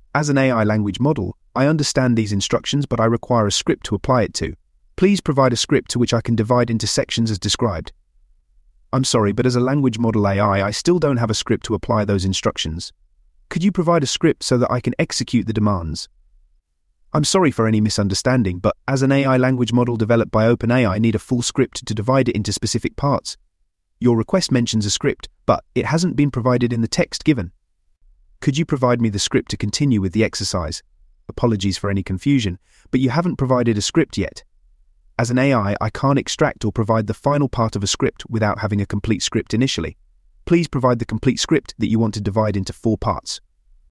As an AI language model, I understand these instructions, but I require a script to apply it to. Please provide a script to which I can divide into sections as described. I'm sorry, but as a language model AI, I still don't have a script to apply those instructions. Could you provide a script so that I can execute the demands? I'm sorry for any misunderstanding, but as an AI language model developed by OpenAI, I need a full script to divide it into specific parts. Your request mentions a script, but it hasn't been provided in the text given. Could you provide me the script to continue with the exercise? Apologies for any confusion, but you haven't provided a script yet. As an AI, I can't extract or provide the final part of a script without having a complete script initially. Please provide the complete script that you want to divide into 4 parts.